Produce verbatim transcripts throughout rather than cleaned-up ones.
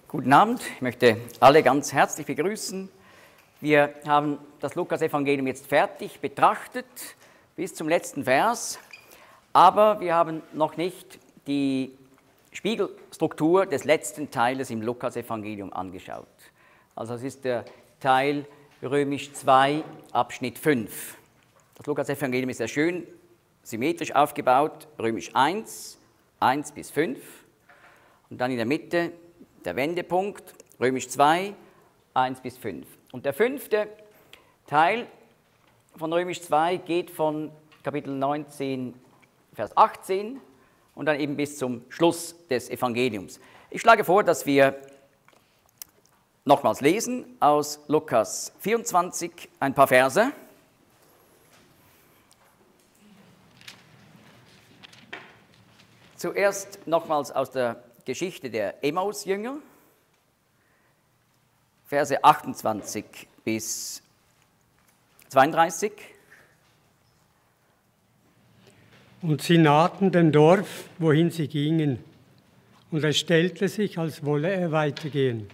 Guten Abend, ich möchte alle ganz herzlich begrüßen. Wir haben das Lukas-Evangelium jetzt fertig betrachtet, bis zum letzten Vers, aber wir haben noch nicht die Spiegelstruktur des letzten Teiles im Lukas-Evangelium angeschaut. Also das ist der Teil Römisch zwei, Abschnitt fünf. Das Lukas-Evangelium ist sehr schön symmetrisch aufgebaut, Römisch eins, eins bis fünf, und dann in der Mitte der Wendepunkt, Römisch zwei, eins bis fünf. Und der fünfte Teil von Römisch zwei geht von Kapitel neunzehn, Vers achtzehn und dann eben bis zum Schluss des Evangeliums. Ich schlage vor, dass wir nochmals lesen aus Lukas vierundzwanzig ein paar Verse. Zuerst nochmals aus der Geschichte der Emmaus-Jünger, Verse achtundzwanzig bis zweiunddreißig. Und sie nahten dem Dorf, wohin sie gingen, und es stellte sich, als wolle er weitergehen.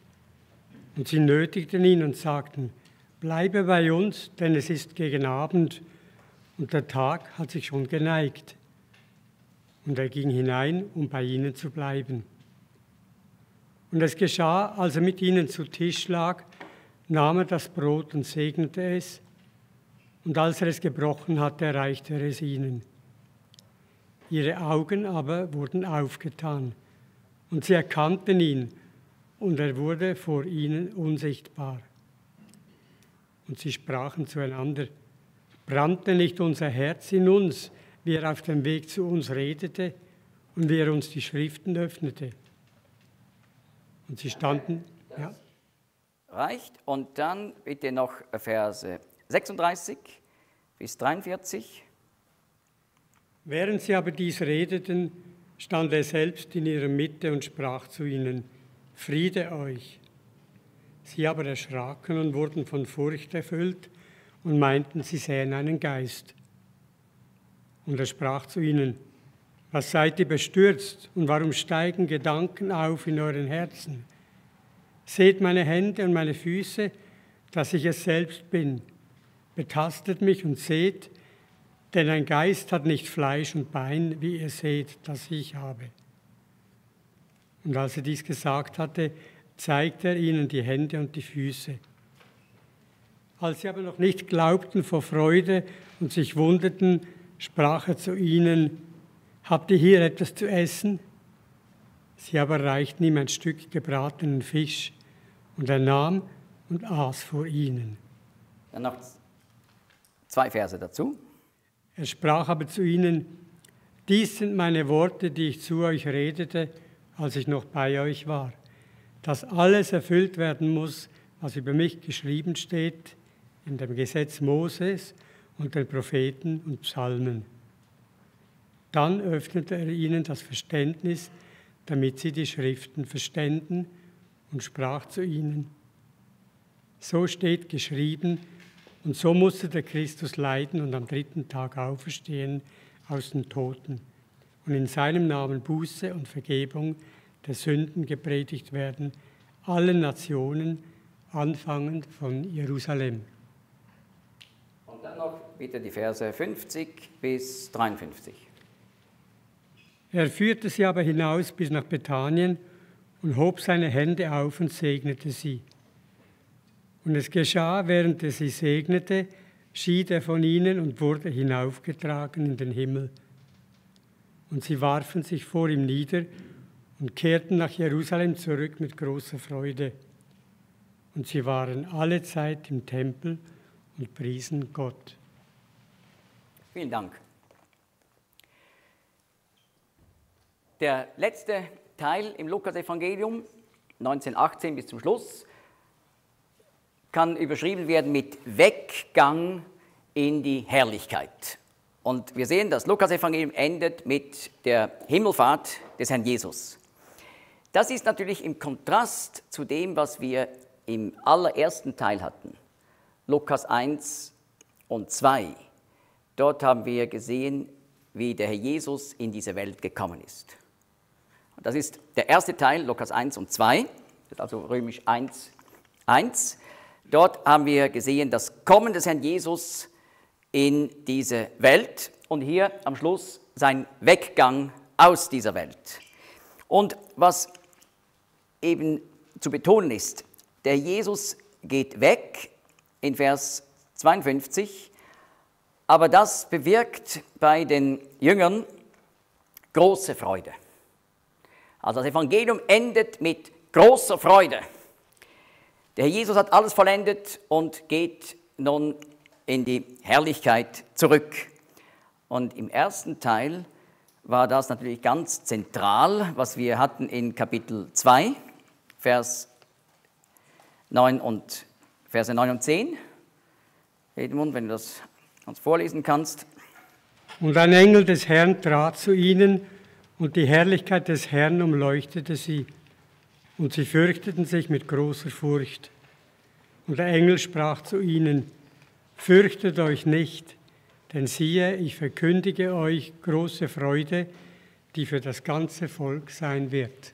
Und sie nötigten ihn und sagten, bleibe bei uns, denn es ist gegen Abend, und der Tag hat sich schon geneigt. Und er ging hinein, um bei ihnen zu bleiben. Und es geschah, als er mit ihnen zu Tisch lag, nahm er das Brot und segnete es, und als er es gebrochen hatte, reichte er es ihnen. Ihre Augen aber wurden aufgetan, und sie erkannten ihn, und er wurde vor ihnen unsichtbar. Und sie sprachen zueinander, brannte nicht unser Herz in uns, wie er auf dem Weg zu uns redete und wie er uns die Schriften öffnete. Und sie standen, ja. Reicht. Und dann bitte noch Verse sechsunddreißig bis dreiundvierzig. Während sie aber dies redeten, stand er selbst in ihrer Mitte und sprach zu ihnen, Friede euch. Sie aber erschraken und wurden von Furcht erfüllt und meinten, sie sähen einen Geist. Und er sprach zu ihnen, was seid ihr bestürzt und warum steigen Gedanken auf in euren Herzen? Seht meine Hände und meine Füße, dass ich es selbst bin. Betastet mich und seht, denn ein Geist hat nicht Fleisch und Bein, wie ihr seht, das ich habe. Und als er dies gesagt hatte, zeigte er ihnen die Hände und die Füße. Als sie aber noch nicht glaubten vor Freude und sich wunderten, sprach er zu ihnen, habt ihr hier etwas zu essen? Sie aber reichten ihm ein Stück gebratenen Fisch, und er nahm und aß vor ihnen. Dann noch zwei Verse dazu. Er sprach aber zu ihnen, dies sind meine Worte, die ich zu euch redete, als ich noch bei euch war, dass alles erfüllt werden muss, was über mich geschrieben steht in dem Gesetz Moses und den Propheten und Psalmen. Dann öffnete er ihnen das Verständnis, damit sie die Schriften verständen, und sprach zu ihnen, so steht geschrieben, und so musste der Christus leiden und am dritten Tag auferstehen aus den Toten und in seinem Namen Buße und Vergebung der Sünden gepredigt werden, allen Nationen, anfangend von Jerusalem. Und dann noch bitte die Verse fünfzig bis dreiundfünfzig. Er führte sie aber hinaus bis nach Bethanien und hob seine Hände auf und segnete sie. Und es geschah, während er sie segnete, schied er von ihnen und wurde hinaufgetragen in den Himmel. Und sie warfen sich vor ihm nieder und kehrten nach Jerusalem zurück mit großer Freude. Und sie waren alle Zeit im Tempel und priesen Gott. Vielen Dank. Der letzte Teil im Lukas-Evangelium, neunzehn achtzehn bis zum Schluss, kann überschrieben werden mit Weggang in die Herrlichkeit. Und wir sehen, das Lukas-Evangelium endet mit der Himmelfahrt des Herrn Jesus. Das ist natürlich im Kontrast zu dem, was wir im allerersten Teil hatten, Lukas eins und zwei. Dort haben wir gesehen, wie der Herr Jesus in diese Welt gekommen ist. Das ist der erste Teil, Lukas eins und zwei, das ist also römisch eins, eins. Dort haben wir gesehen, das Kommen des Herrn Jesus in diese Welt und hier am Schluss sein Weggang aus dieser Welt. Und was eben zu betonen ist, der Jesus geht weg in Vers zweiundfünfzig, aber das bewirkt bei den Jüngern große Freude. Also das Evangelium endet mit großer Freude. Der Herr Jesus hat alles vollendet und geht nun in die Herrlichkeit zurück. Und im ersten Teil war das natürlich ganz zentral, was wir hatten in Kapitel zwei, Vers neun und, Verse neun und zehn. Edmund, wenn du das uns vorlesen kannst. Und ein Engel des Herrn trat zu ihnen, und die Herrlichkeit des Herrn umleuchtete sie, und sie fürchteten sich mit großer Furcht. Und der Engel sprach zu ihnen: Fürchtet euch nicht, denn siehe, ich verkündige euch große Freude, die für das ganze Volk sein wird.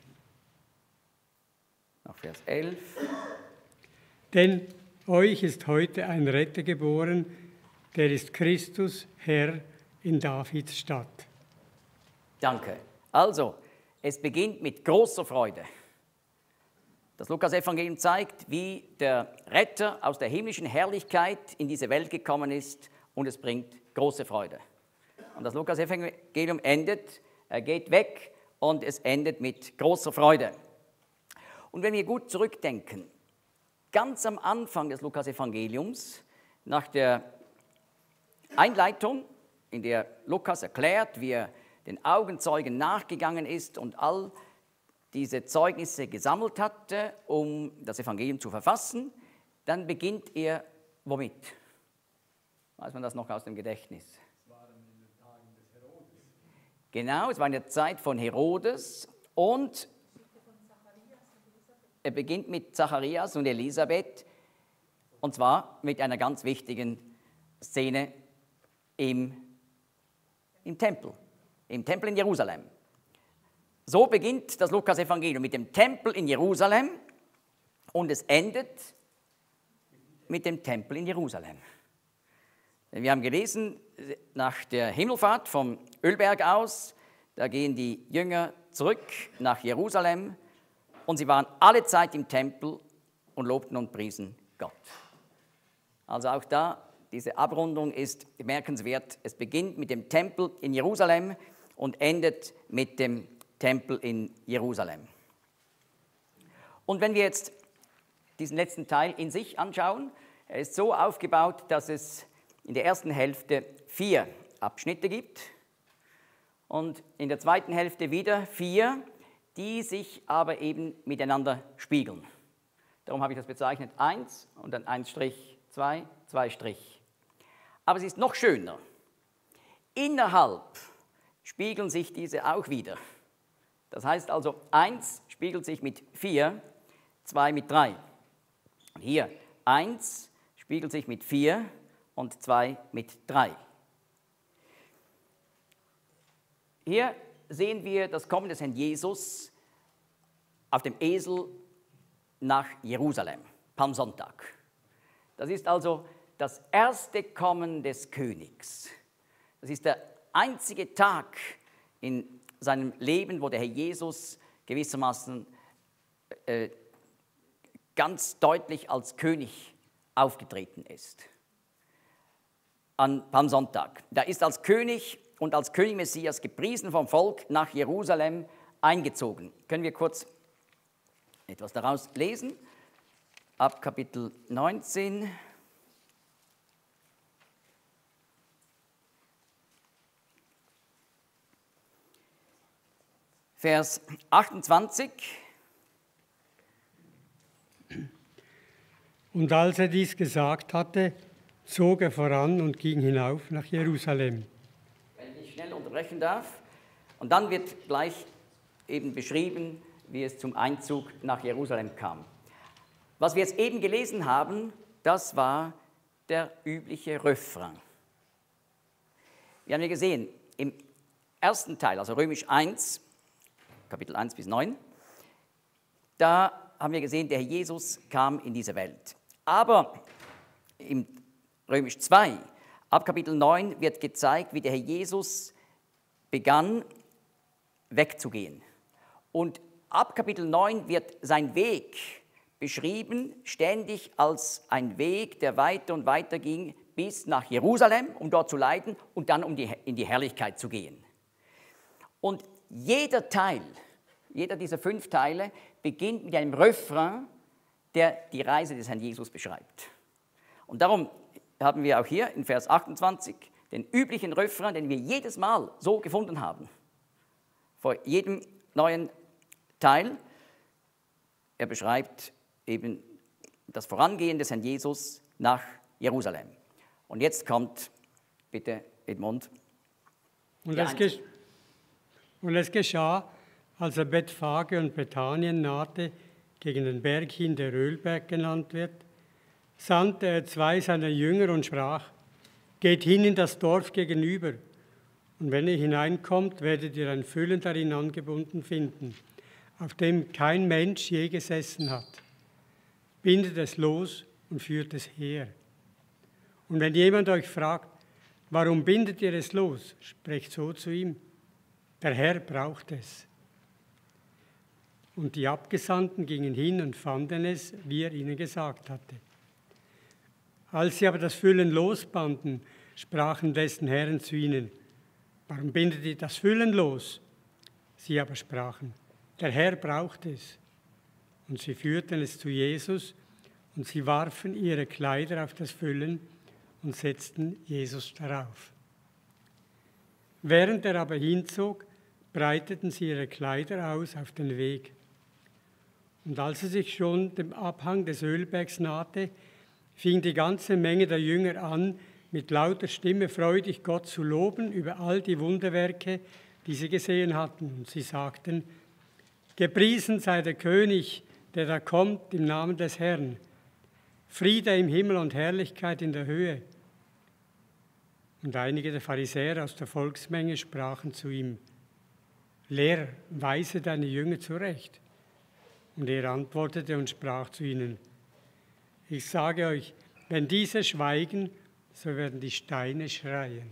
Nach Vers elf. Denn euch ist heute ein Retter geboren, der ist Christus, Herr, in Davids Stadt. Danke. Also, es beginnt mit großer Freude. Das Lukas-Evangelium zeigt, wie der Retter aus der himmlischen Herrlichkeit in diese Welt gekommen ist, und es bringt große Freude. Und das Lukas-Evangelium endet, er geht weg und es endet mit großer Freude. Und wenn wir gut zurückdenken, ganz am Anfang des Lukas-Evangeliums, nach der Einleitung, in der Lukas erklärt, wie er den Augenzeugen nachgegangen ist und all diese Zeugnisse gesammelt hatte, um das Evangelium zu verfassen, dann beginnt er womit? Weiß man das noch aus dem Gedächtnis? Es waren in den Tagen des Herodes. Genau, es war in der Zeit von Herodes und er beginnt mit Zacharias und Elisabeth, und zwar mit einer ganz wichtigen Szene im, im Tempel, im Tempel in Jerusalem. So beginnt das Lukas-Evangelium mit dem Tempel in Jerusalem und es endet mit dem Tempel in Jerusalem. Wir haben gelesen, nach der Himmelfahrt vom Ölberg aus, da gehen die Jünger zurück nach Jerusalem und sie waren alle Zeit im Tempel und lobten und priesen Gott. Also auch da, diese Abrundung ist bemerkenswert. Es beginnt mit dem Tempel in Jerusalem und endet mit dem Tempel in Jerusalem. Und wenn wir jetzt diesen letzten Teil in sich anschauen, er ist so aufgebaut, dass es in der ersten Hälfte vier Abschnitte gibt und in der zweiten Hälfte wieder vier, die sich aber eben miteinander spiegeln. Darum habe ich das bezeichnet eins und dann eins Strich, zwei, zwei Strich. Aber es ist noch schöner. Innerhalb spiegeln sich diese auch wieder. Das heißt also, eins spiegelt sich mit vier, zwei mit drei. Und hier eins spiegelt sich mit vier und zwei mit drei. Hier sehen wir das Kommen des Herrn Jesus auf dem Esel nach Jerusalem, Palmsonntag. Das ist also das erste Kommen des Königs. Das ist der einzige Tag in seinem Leben, wo der Herr Jesus gewissermaßen äh, ganz deutlich als König aufgetreten ist. An Palmsonntag. Da ist als König und als König Messias gepriesen vom Volk nach Jerusalem eingezogen. Können wir kurz etwas daraus lesen? Ab Kapitel neunzehn. Vers achtundzwanzig. Und als er dies gesagt hatte, zog er voran und ging hinauf nach Jerusalem. Wenn ich schnell unterbrechen darf. Und dann wird gleich eben beschrieben, wie es zum Einzug nach Jerusalem kam. Was wir jetzt eben gelesen haben, das war der übliche Refrain. Wir haben ja gesehen, im ersten Teil, also Römisch eins, Kapitel eins bis neun. Da haben wir gesehen, der Herr Jesus kam in diese Welt. Aber im Römisch zwei, ab Kapitel neun, wird gezeigt, wie der Herr Jesus begann, wegzugehen. Und ab Kapitel neun wird sein Weg beschrieben, ständig als ein Weg, der weiter und weiter ging, bis nach Jerusalem, um dort zu leiden und dann um die, in die Herrlichkeit zu gehen. Und jeder Teil, jeder dieser fünf Teile beginnt mit einem Refrain, der die Reise des Herrn Jesus beschreibt. Und darum haben wir auch hier in Vers achtundzwanzig den üblichen Refrain, den wir jedes Mal so gefunden haben. Vor jedem neuen Teil. Er beschreibt eben das Vorangehen des Herrn Jesus nach Jerusalem. Und jetzt kommt, bitte Edmund. Und es, gesch- und es geschah, als er Bethphage und Bethanien nahte, gegen den Berg hin, der Ölberg genannt wird, sandte er zwei seiner Jünger und sprach: Geht hin in das Dorf gegenüber, und wenn ihr hineinkommt, werdet ihr ein Füllen darin angebunden finden, auf dem kein Mensch je gesessen hat. Bindet es los und führt es her. Und wenn jemand euch fragt, warum bindet ihr es los, sprecht so zu ihm: Der Herr braucht es. Und die Abgesandten gingen hin und fanden es, wie er ihnen gesagt hatte. Als sie aber das Füllen losbanden, sprachen dessen Herren zu ihnen: Warum bindet ihr das Füllen los? Sie aber sprachen: Der Herr braucht es. Und sie führten es zu Jesus, und sie warfen ihre Kleider auf das Füllen und setzten Jesus darauf. Während er aber hinzog, breiteten sie ihre Kleider aus auf den Weg. Und als er sich schon dem Abhang des Ölbergs nahte, fing die ganze Menge der Jünger an, mit lauter Stimme freudig Gott zu loben über all die Wunderwerke, die sie gesehen hatten. Und sie sagten: Gepriesen sei der König, der da kommt im Namen des Herrn. Friede im Himmel und Herrlichkeit in der Höhe. Und einige der Pharisäer aus der Volksmenge sprachen zu ihm: Lehrer, weise deine Jünger zurecht. Und er antwortete und sprach zu ihnen: Ich sage euch, wenn diese schweigen, so werden die Steine schreien.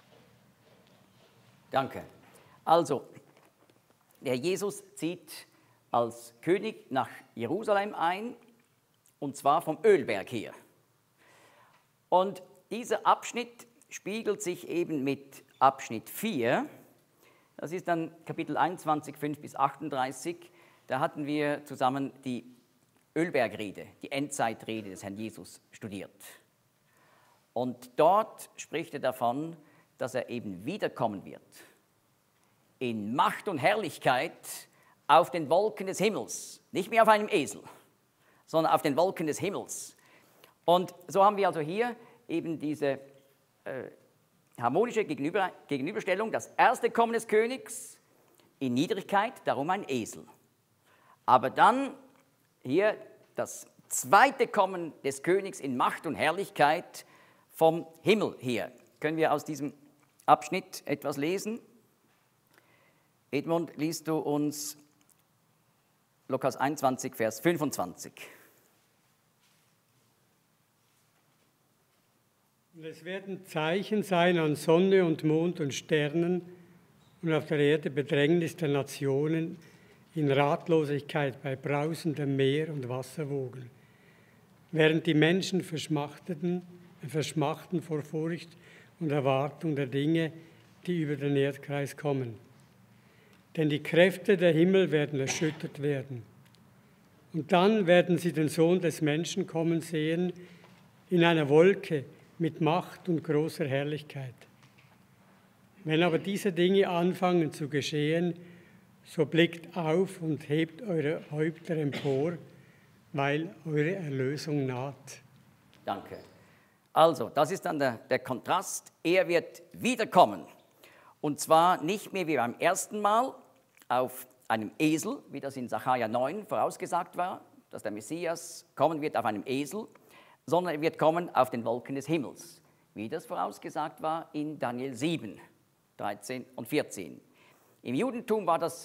Danke. Also, der Jesus zieht als König nach Jerusalem ein, und zwar vom Ölberg her. Und dieser Abschnitt spiegelt sich eben mit Abschnitt vier. Das ist dann Kapitel einundzwanzig, fünf bis achtunddreißig. Da hatten wir zusammen die Ölbergrede, die Endzeitrede des Herrn Jesus studiert. Und dort spricht er davon, dass er eben wiederkommen wird. In Macht und Herrlichkeit auf den Wolken des Himmels. Nicht mehr auf einem Esel, sondern auf den Wolken des Himmels. Und so haben wir also hier eben diese äh, harmonische Gegenüber, Gegenüberstellung. Das erste Kommen des Königs in Niedrigkeit, darum ein Esel. Aber dann hier das zweite Kommen des Königs in Macht und Herrlichkeit vom Himmel her. Können wir aus diesem Abschnitt etwas lesen? Edmund, liest du uns Lukas einundzwanzig, Vers fünfundzwanzig. Und es werden Zeichen sein an Sonne und Mond und Sternen und auf der Erde Bedrängnis der Nationen, in Ratlosigkeit bei brausendem Meer und Wasserwogen, während die Menschen verschmachteten, verschmachten vor Furcht und Erwartung der Dinge, die über den Erdkreis kommen. Denn die Kräfte der Himmel werden erschüttert werden. Und dann werden sie den Sohn des Menschen kommen sehen in einer Wolke mit Macht und großer Herrlichkeit. Wenn aber diese Dinge anfangen zu geschehen, so blickt auf und hebt eure Häupter empor, weil eure Erlösung naht. Danke. Also, das ist dann der, der Kontrast. Er wird wiederkommen. Und zwar nicht mehr wie beim ersten Mal auf einem Esel, wie das in Sacharja neun vorausgesagt war, dass der Messias kommen wird auf einem Esel, sondern er wird kommen auf den Wolken des Himmels, wie das vorausgesagt war in Daniel sieben, dreizehn und vierzehn. Im Judentum war das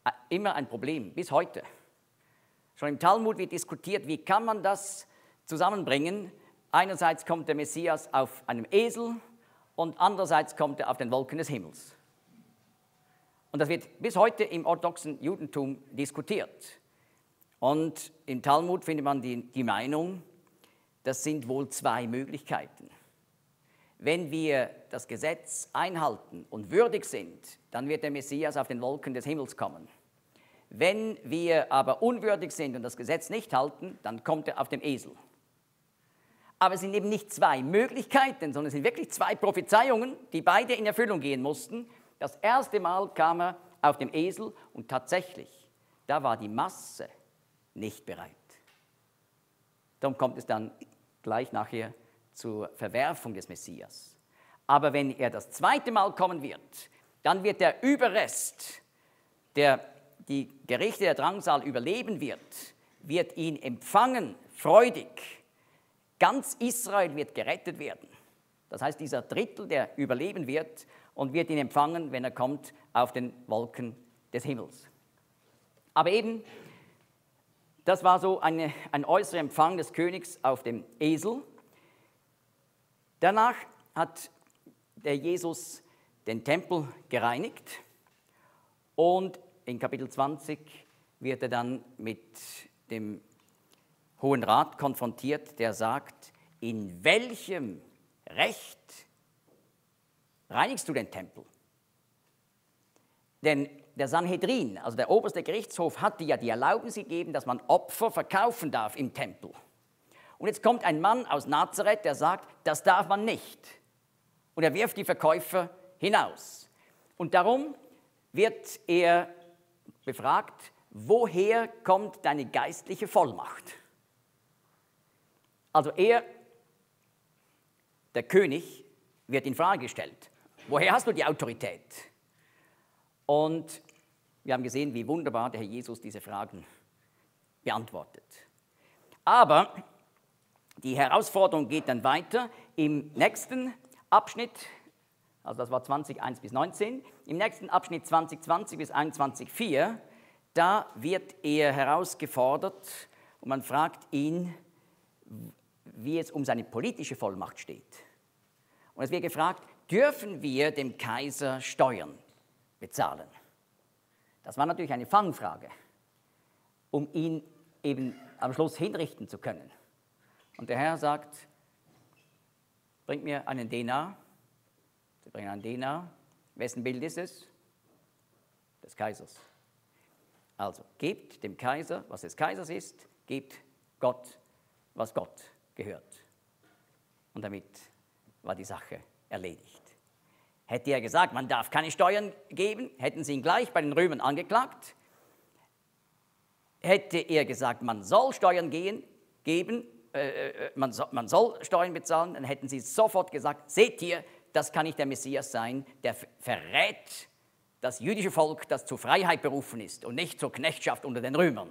immer ein Problem, bis heute. Schon im Talmud wird diskutiert, wie kann man das zusammenbringen. Einerseits kommt der Messias auf einem Esel und andererseits kommt er auf den Wolken des Himmels. Und das wird bis heute im orthodoxen Judentum diskutiert. Und im Talmud findet man die, die Meinung, das sind wohl zwei Möglichkeiten. Wenn wir das Gesetz einhalten und würdig sind, dann wird der Messias auf den Wolken des Himmels kommen. Wenn wir aber unwürdig sind und das Gesetz nicht halten, dann kommt er auf dem Esel. Aber es sind eben nicht zwei Möglichkeiten, sondern es sind wirklich zwei Prophezeiungen, die beide in Erfüllung gehen mussten. Das erste Mal kam er auf dem Esel und tatsächlich, da war die Masse nicht bereit. Darum kommt es dann gleich nachher zur Verwerfung des Messias. Aber wenn er das zweite Mal kommen wird, dann wird der Überrest, der die Gerichte der Drangsal überleben wird, wird ihn empfangen, freudig. Ganz Israel wird gerettet werden. Das heißt, dieser Drittel, der überleben wird und wird ihn empfangen, wenn er kommt auf den Wolken des Himmels. Aber eben, das war so eine, ein äußerer Empfang des Königs auf dem Esel. Danach hat der Jesus den Tempel gereinigt und in Kapitel zwanzig wird er dann mit dem Hohen Rat konfrontiert, der sagt, in welchem Recht reinigst du den Tempel? Denn der Sanhedrin, also der oberste Gerichtshof, hatte ja die Erlaubnis gegeben, dass man Opfer verkaufen darf im Tempel. Und jetzt kommt ein Mann aus Nazareth, der sagt, das darf man nicht. Und er wirft die Verkäufer hinaus. Und darum wird er befragt, woher kommt deine geistliche Vollmacht? Also er, der König, wird in Frage gestellt. Woher hast du die Autorität? Und wir haben gesehen, wie wunderbar der Herr Jesus diese Fragen beantwortet. Aber die Herausforderung geht dann weiter im nächsten Abschnitt, also das war zwanzig, eins bis neunzehn, im nächsten Abschnitt zwanzig, zwanzig bis einundzwanzig, vier, da wird er herausgefordert und man fragt ihn, wie es um seine politische Vollmacht steht. Und es wird gefragt, dürfen wir dem Kaiser Steuern bezahlen? Das war natürlich eine Fangfrage, um ihn eben am Schluss hinrichten zu können. Und der Herr sagt, bringt mir einen Denar. Sie bringen einen Denar. Wessen Bild ist es? Des Kaisers. Also, gebt dem Kaiser, was des Kaisers ist, gebt Gott, was Gott gehört. Und damit war die Sache erledigt. Hätte er gesagt, man darf keine Steuern geben, hätten sie ihn gleich bei den Römern angeklagt. Hätte er gesagt, man soll Steuern gehen, geben, äh, man, so, man soll Steuern bezahlen, dann hätten sie sofort gesagt, seht ihr, das kann nicht der Messias sein, der verrät das jüdische Volk, das zur Freiheit berufen ist und nicht zur Knechtschaft unter den Römern.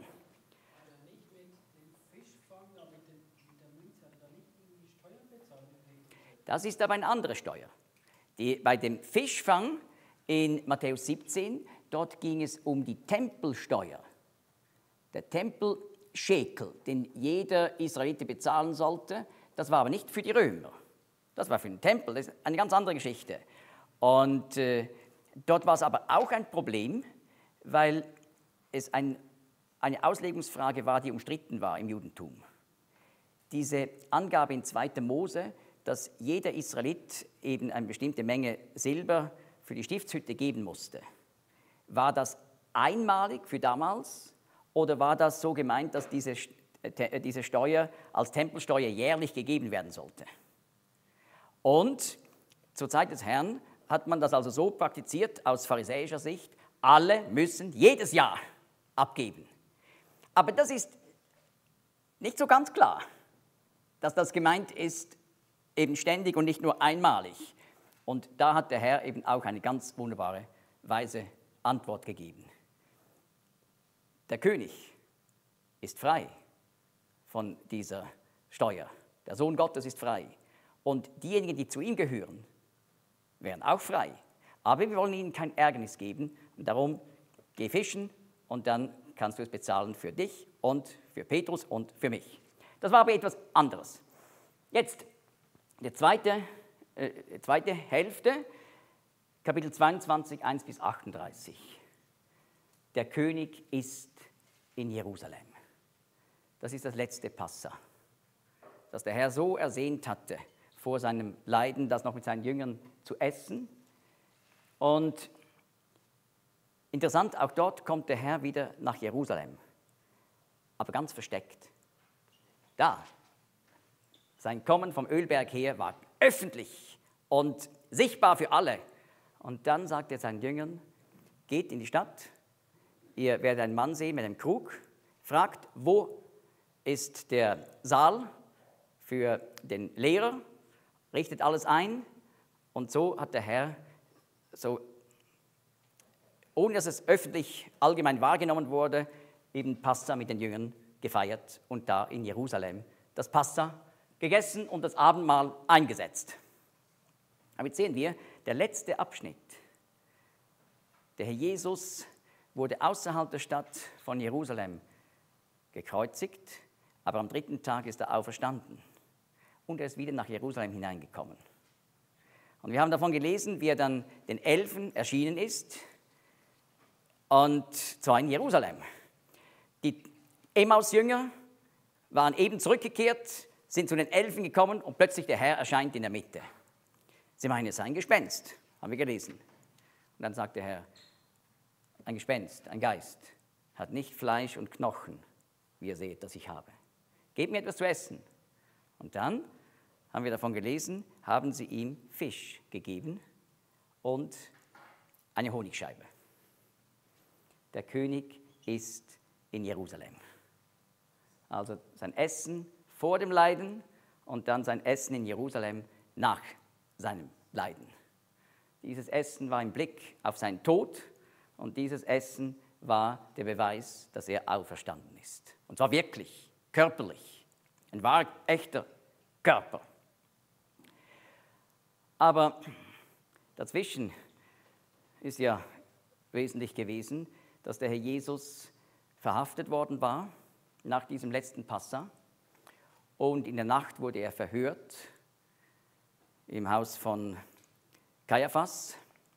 Das ist aber eine andere Steuer. Die, bei dem Fischfang in Matthäus siebzehn, dort ging es um die Tempelsteuer. Der Tempelschekel, den jeder Israelite bezahlen sollte, das war aber nicht für die Römer. Das war für den Tempel, das ist eine ganz andere Geschichte. Und äh, dort war es aber auch ein Problem, weil es ein, eine Auslegungsfrage war, die umstritten war im Judentum. Diese Angabe in zweiter Mose, dass jeder Israelit eben eine bestimmte Menge Silber für die Stiftshütte geben musste. War das einmalig für damals oder war das so gemeint, dass diese, diese Steuer als Tempelsteuer jährlich gegeben werden sollte? Und zur Zeit des Herrn hat man das also so praktiziert aus pharisäischer Sicht, alle müssen jedes Jahr abgeben. Aber das ist nicht so ganz klar, dass das gemeint ist, eben ständig und nicht nur einmalig. Und da hat der Herr eben auch eine ganz wunderbare, weise Antwort gegeben. Der König ist frei von dieser Steuer. Der Sohn Gottes ist frei. Und diejenigen, die zu ihm gehören, wären auch frei. Aber wir wollen ihnen kein Ärgernis geben. Und darum, geh fischen und dann kannst du es bezahlen für dich und für Petrus und für mich. Das war aber etwas anderes. Jetzt, die zweite, äh, zweite Hälfte, Kapitel zweiundzwanzig, eins bis achtunddreißig. Der König ist in Jerusalem. Das ist das letzte Passa, das der Herr so ersehnt hatte, vor seinem Leiden, das noch mit seinen Jüngern zu essen. Und interessant, auch dort kommt der Herr wieder nach Jerusalem, aber ganz versteckt. Da, sein Kommen vom Ölberg her war öffentlich und sichtbar für alle. Und dann sagt er seinen Jüngern, geht in die Stadt, ihr werdet einen Mann sehen mit einem Krug, fragt, wo ist der Saal für den Lehrer, richtet alles ein. Und so hat der Herr, so, ohne dass es öffentlich allgemein wahrgenommen wurde, eben Passa mit den Jüngern gefeiert und da in Jerusalem das Passa gegessen und das Abendmahl eingesetzt. Aber jetzt sehen wir, der letzte Abschnitt, der Herr Jesus wurde außerhalb der Stadt von Jerusalem gekreuzigt, aber am dritten Tag ist er auferstanden und er ist wieder nach Jerusalem hineingekommen. Und wir haben davon gelesen, wie er dann den Elfen erschienen ist, und zwar in Jerusalem. Die Emmaus-Jünger waren eben zurückgekehrt, sind zu den Elfen gekommen und plötzlich der Herr erscheint in der Mitte. Sie meinen, es sei ein Gespenst, haben wir gelesen. Und dann sagt der Herr, ein Gespenst, ein Geist, hat nicht Fleisch und Knochen, wie ihr seht, das ich habe. Gebt mir etwas zu essen. Und dann haben wir davon gelesen, haben sie ihm Fisch gegeben und eine Honigscheibe. Der König ist in Jerusalem. Also sein Essen vor dem Leiden und dann sein Essen in Jerusalem nach seinem Leiden. Dieses Essen war im Blick auf seinen Tod und dieses Essen war der Beweis, dass er auferstanden ist. Und zwar wirklich, körperlich, ein wahr echter Körper. Aber dazwischen ist ja wesentlich gewesen, dass der Herr Jesus verhaftet worden war nach diesem letzten Passa und in der Nacht wurde er verhört im Haus von Kaiaphas,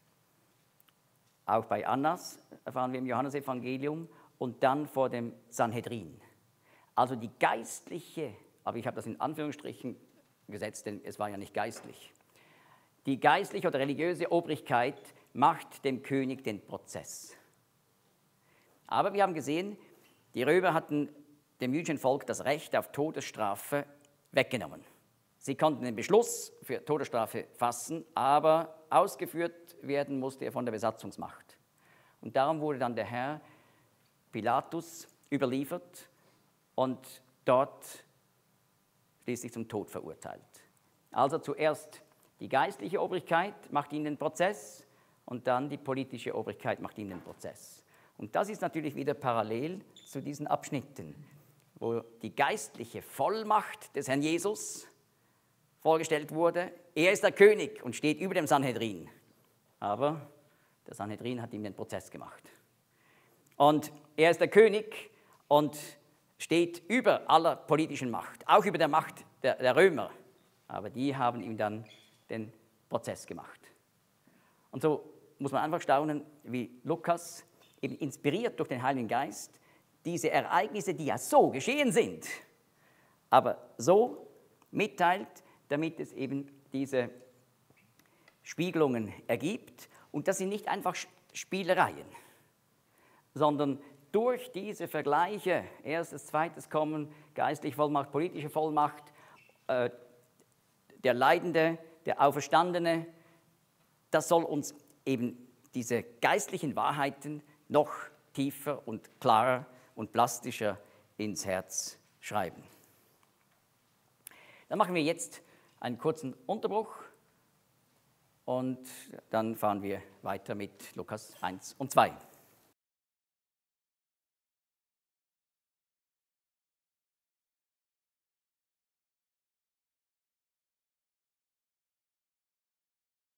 auch bei Annas erfahren wir im Johannesevangelium und dann vor dem Sanhedrin. Also die geistliche, aber ich habe das in Anführungsstrichen gesetzt, denn es war ja nicht geistlich. Die geistliche oder religiöse Obrigkeit macht dem König den Prozess. Aber wir haben gesehen, die Römer hatten dem jüdischen Volk das Recht auf Todesstrafe weggenommen. Sie konnten den Beschluss für Todesstrafe fassen, aber ausgeführt werden musste er von der Besatzungsmacht. Und darum wurde dann der Herr Pilatus überliefert und dort schließlich zum Tod verurteilt. Also zuerst die geistliche Obrigkeit macht ihn den Prozess und dann die politische Obrigkeit macht ihn den Prozess. Und das ist natürlich wieder parallel zu diesen Abschnitten, wo die geistliche Vollmacht des Herrn Jesus vorgestellt wurde. Er ist der König und steht über dem Sanhedrin. Aber der Sanhedrin hat ihm den Prozess gemacht. Und er ist der König und steht über aller politischen Macht, auch über der Macht der, der Römer. Aber die haben ihm dann den Prozess gemacht. Und so muss man einfach staunen, wie Lukas, eben inspiriert durch den Heiligen Geist, diese Ereignisse, die ja so geschehen sind, aber so mitteilt, damit es eben diese Spiegelungen ergibt. Und das sind nicht einfach Spielereien, sondern durch diese Vergleiche, erstes, zweites Kommen, geistliche Vollmacht, politische Vollmacht, äh, der Leidende, der Auferstandene, das soll uns eben diese geistlichen Wahrheiten noch tiefer und klarer und plastischer ins Herz schreiben. Dann machen wir jetzt einen kurzen Unterbruch und dann fahren wir weiter mit Lukas eins und zwei.